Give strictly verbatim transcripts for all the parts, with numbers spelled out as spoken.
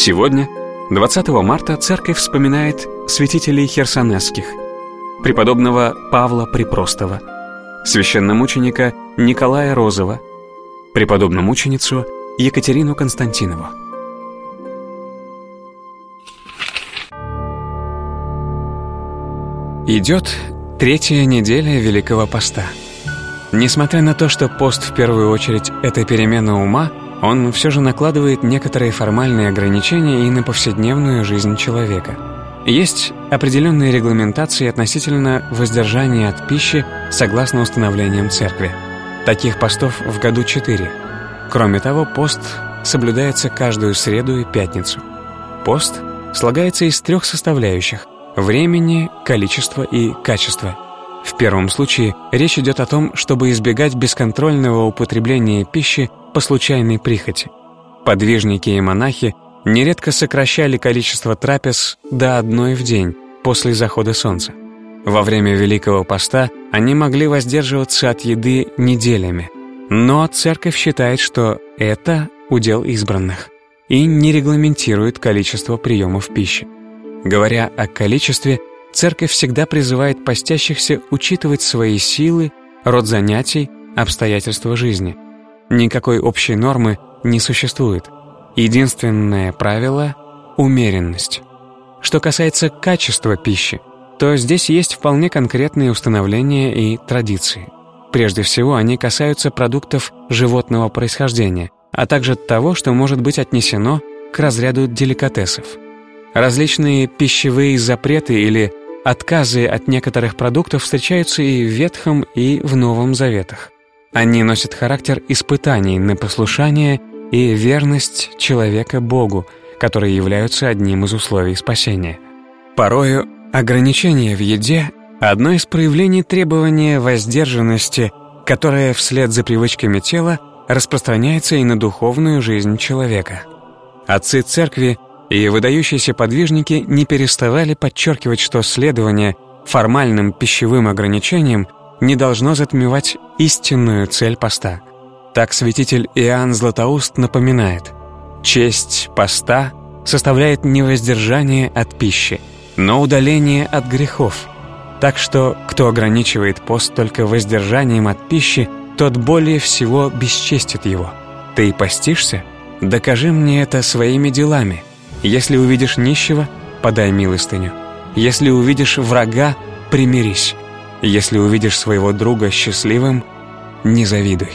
Сегодня, двадцатого марта, церковь вспоминает святителей херсонесских: преподобного Павла Припростова, священномученика Николая Розова, преподобномученицу Екатерину Константинову. Идет третья неделя Великого Поста. Несмотря на то, что пост в первую очередь — это перемена ума, он все же накладывает некоторые формальные ограничения и на повседневную жизнь человека. Есть определенные регламентации относительно воздержания от пищи согласно установлениям церкви. Таких постов в году четыре. Кроме того, пост соблюдается каждую среду и пятницу. Пост слагается из трех составляющих — времени, количества и качества. В первом случае речь идет о том, чтобы избегать бесконтрольного употребления пищи по случайной прихоти. Подвижники и монахи нередко сокращали количество трапез до одной в день после захода солнца. Во время Великого Поста они могли воздерживаться от еды неделями, но церковь считает, что это удел избранных и не регламентирует количество приемов пищи. Говоря о количестве, церковь всегда призывает постящихся учитывать свои силы, род занятий, обстоятельства жизни. Никакой общей нормы не существует. Единственное правило — умеренность. Что касается качества пищи, то здесь есть вполне конкретные установления и традиции. Прежде всего, они касаются продуктов животного происхождения, а также того, что может быть отнесено к разряду деликатесов. Различные пищевые запреты или отказы от некоторых продуктов встречаются и в Ветхом, и в Новом Заветах. Они носят характер испытаний на послушание и верность человека Богу, которые являются одним из условий спасения. Порою ограничение в еде — одно из проявлений требования воздержанности, которое вслед за привычками тела распространяется и на духовную жизнь человека. Отцы церкви и выдающиеся подвижники не переставали подчеркивать, что следование формальным пищевым ограничениям не должно затмевать истинную цель поста. Так святитель Иоанн Златоуст напоминает: честь поста составляет не воздержание от пищи, но удаление от грехов. Так что, кто ограничивает пост только воздержанием от пищи, тот более всего бесчестит его. Ты постишься? Докажи мне это своими делами. Если увидишь нищего, подай милостыню. Если увидишь врага, примирись. Если увидишь своего друга счастливым, не завидуй.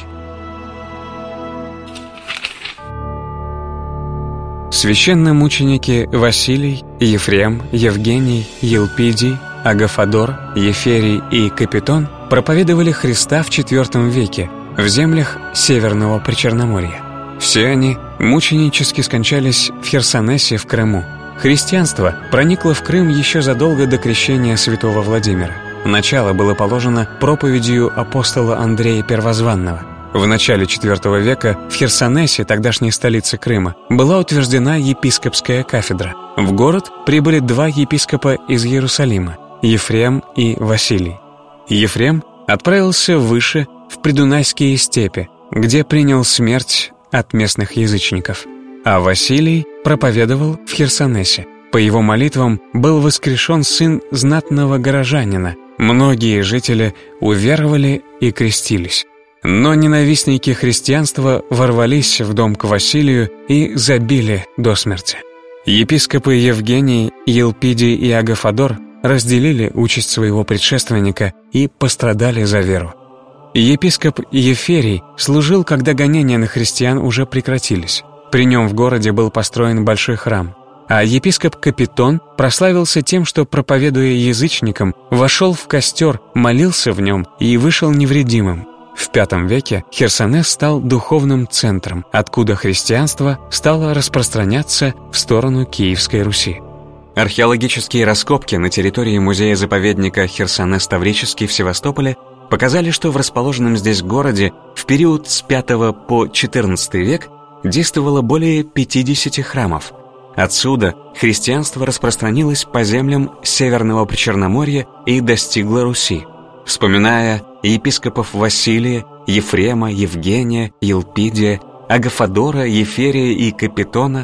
Священномученики Василий, Ефрем, Евгений, Елпидий, Агафодор, Еферий и Капитон проповедовали Христа в четвёртом веке в землях Северного Причерноморья. Все они мученически скончались в Херсонесе в Крыму. Христианство проникло в Крым еще задолго до крещения святого Владимира. Начало было положено проповедью апостола Андрея Первозванного. В начале четвёртого века в Херсонесе, тогдашней столице Крыма, была утверждена епископская кафедра. В город прибыли два епископа из Иерусалима — Ефрем и Василий. Ефрем отправился выше, в Придунайские степи, где принял смерть от местных язычников, а Василий проповедовал в Херсонесе. По его молитвам был воскрешен сын знатного горожанина. Многие жители уверовали и крестились. Но ненавистники христианства ворвались в дом к Василию и забили до смерти. Епископы Евгений, Елпидий и Агафодор разделили участь своего предшественника и пострадали за веру. Епископ Еферий служил, когда гонения на христиан уже прекратились. При нем в городе был построен большой храм. А епископ Капитон прославился тем, что, проповедуя язычникам, вошел в костер, молился в нем и вышел невредимым. В пятом веке Херсонес стал духовным центром, откуда христианство стало распространяться в сторону Киевской Руси. Археологические раскопки на территории музея-заповедника Херсонес-Таврический в Севастополе показали, что в расположенном здесь городе в период с пятого по четырнадцатый век действовало более пятидесяти храмов. Отсюда христианство распространилось по землям Северного Причерноморья и достигло Руси. Вспоминая епископов Василия, Ефрема, Евгения, Елпидия, Агафодора, Еферия и Капитона,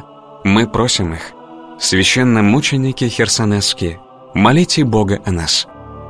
Мы просим их, священномученики херсонесские, молите Бога о нас.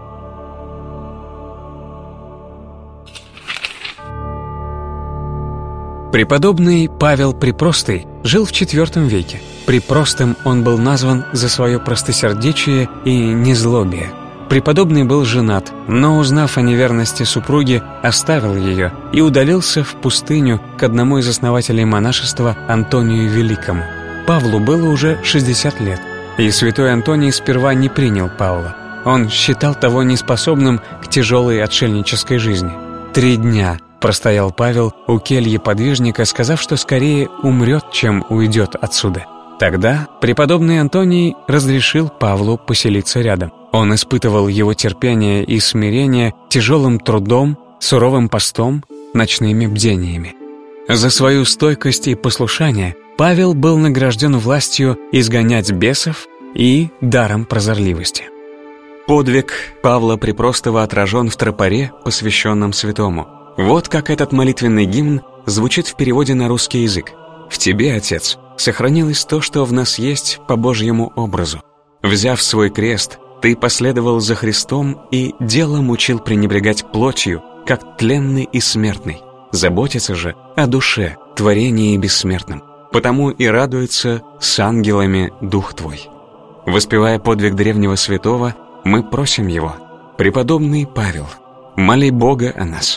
Преподобный Павел Припростый жил в четвёртом веке. Припростым он был назван за свое простосердечие и незлобие. Преподобный был женат, но, узнав о неверности супруги, оставил ее и удалился в пустыню к одному из основателей монашества Антонию Великому. Павлу было уже шестьдесят лет, и святой Антоний сперва не принял Павла. Он считал того неспособным к тяжелой отшельнической жизни. Три дня простоял Павел у кельи подвижника, сказав, что скорее умрет, чем уйдет отсюда. Тогда преподобный Антоний разрешил Павлу поселиться рядом. Он испытывал его терпение и смирение тяжелым трудом, суровым постом, ночными бдениями. За свою стойкость и послушание Павел был награжден властью изгонять бесов и даром прозорливости. Подвиг Павла Припростого отражен в тропаре, посвященном святому. Вот как этот молитвенный гимн звучит в переводе на русский язык. «В тебе, Отец, сохранилось то, что в нас есть по Божьему образу. Взяв свой крест, ты последовал за Христом и делом учил пренебрегать плотью, как тленный и смертный. Заботиться же о душе, творении бессмертном. Потому и радуется с ангелами дух твой». Воспевая подвиг древнего святого, мы просим его: «Преподобный Павел, моли Бога о нас».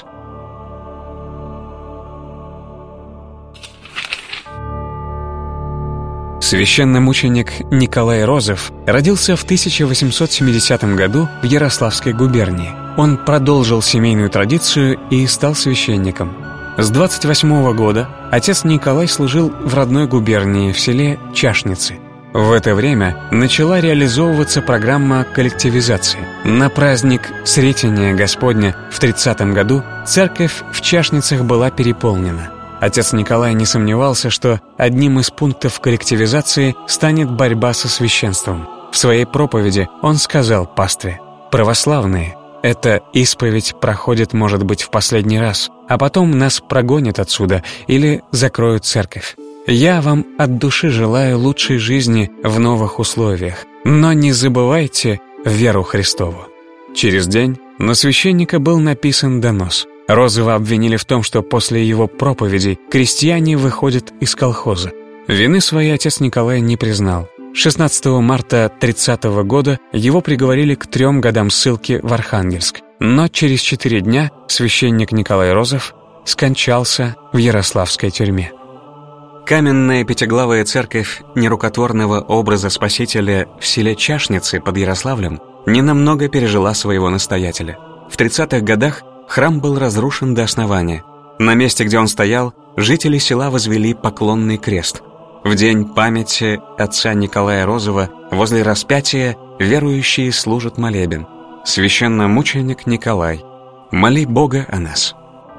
Священномученик Николай Розов родился в тысяча восемьсот семидесятом году в Ярославской губернии. Он продолжил семейную традицию и стал священником. С двадцать восьмого года отец Николай служил в родной губернии в селе Чашницы. В это время начала реализовываться программа коллективизации. На праздник Сретения Господня в тридцатом году церковь в Чашницах была переполнена. Отец Николай не сомневался, что одним из пунктов коллективизации станет борьба со священством. В своей проповеди он сказал пастве: «Православные, эта исповедь проходит, может быть, в последний раз, а потом нас прогонят отсюда или закроют церковь. Я вам от души желаю лучшей жизни в новых условиях, но не забывайте веру Христову». Через день на священника был написан донос. Розова обвинили в том, что после его проповедей крестьяне выходят из колхоза. Вины своей отец Николай не признал. шестнадцатого марта тридцатого года его приговорили к трем годам ссылки в Архангельск. Но через четыре дня священник Николай Розов скончался в Ярославской тюрьме. Каменная пятиглавая церковь нерукотворного образа Спасителя в селе Чашницы под Ярославлем ненамного пережила своего настоятеля. В тридцатых годах храм был разрушен до основания. На месте, где он стоял, жители села возвели поклонный крест. В день памяти отца Николая Розова возле распятия верующие служат молебен. Священномученик Николай, моли Бога о нас.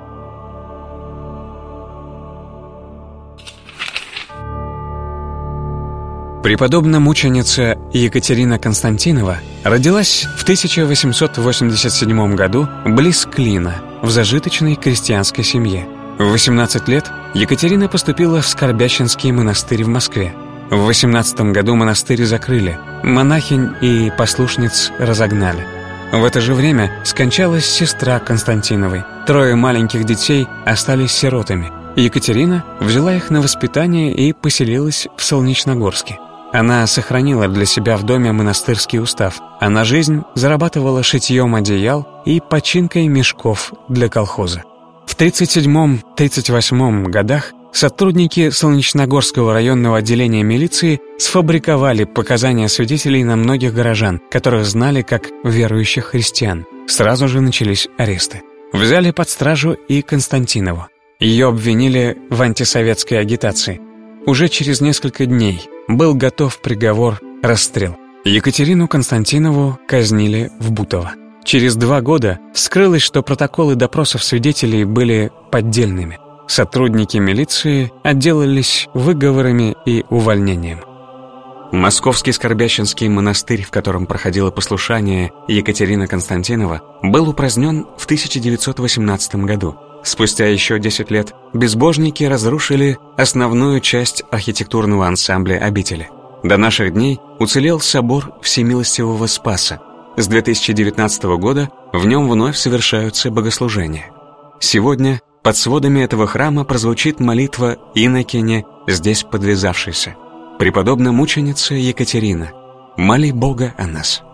Преподобная-мученица Екатерина Константинова родилась в тысяча восемьсот восемьдесят седьмом году близ Клина, в зажиточной крестьянской семье. В восемнадцать лет Екатерина поступила в Скорбященский монастырь в Москве. В восемнадцатом году монастырь закрыли, монахинь и послушниц разогнали. В это же время скончалась сестра Константиновой. Трое маленьких детей остались сиротами. Екатерина взяла их на воспитание и поселилась в Солнечногорске. Она сохранила для себя в доме монастырский устав, а на жизнь зарабатывала шитьем одеял и починкой мешков для колхоза. В тридцать седьмом — тридцать восьмом годах сотрудники Солнечногорского районного отделения милиции сфабриковали показания свидетелей на многих горожан, которых знали как верующих христиан. Сразу же начались аресты. Взяли под стражу и Константинову. Ее обвинили в антисоветской агитации. Уже через несколько дней был готов приговор — расстрел. Екатерину Константинову казнили в Бутово. Через два года вскрылось, что протоколы допросов свидетелей были поддельными. Сотрудники милиции отделались выговорами и увольнением. Московский Скорбященский монастырь, в котором проходило послушание Екатерина Константинова, был упразднен в тысяча девятьсот восемнадцатом году. Спустя еще десять лет безбожники разрушили основную часть архитектурного ансамбля обители. До наших дней уцелел собор Всемилостивого Спаса. С две тысячи девятнадцатого года в нем вновь совершаются богослужения. Сегодня под сводами этого храма прозвучит молитва инокине, здесь подвязавшейся: «Преподобная мученица Екатерина, моли Бога о нас».